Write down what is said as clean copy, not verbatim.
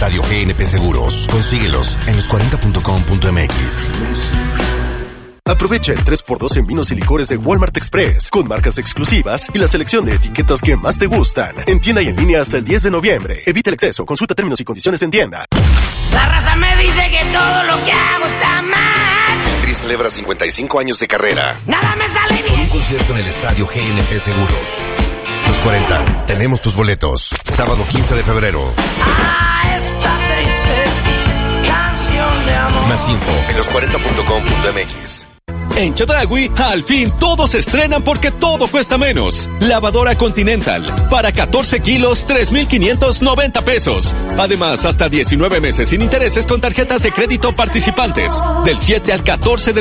estadio GNP Seguros. Consíguelos en los40.com.mx. Aprovecha el 3x2 en vinos y licores de Walmart Express, con marcas exclusivas y la selección de etiquetas que más te gustan. En tienda y en línea hasta el 10 de noviembre. Evita el exceso, consulta términos y condiciones en tienda. La raza me dice que todo lo que hago está mal. El Tri celebra 55 años de carrera. Nada me sale bien. Con un concierto en el estadio GNP Seguros. Los 40, tenemos tus boletos. Sábado 15 de febrero. Esta triste canción de amor. Más info en los40.com.mx. En Chedraui, al fin todos se estrenan porque todo cuesta menos. Lavadora Continental, para 14 kilos, 3,590 pesos. Además, hasta 19 meses sin intereses con tarjetas de crédito participantes. Del 7 al 14 de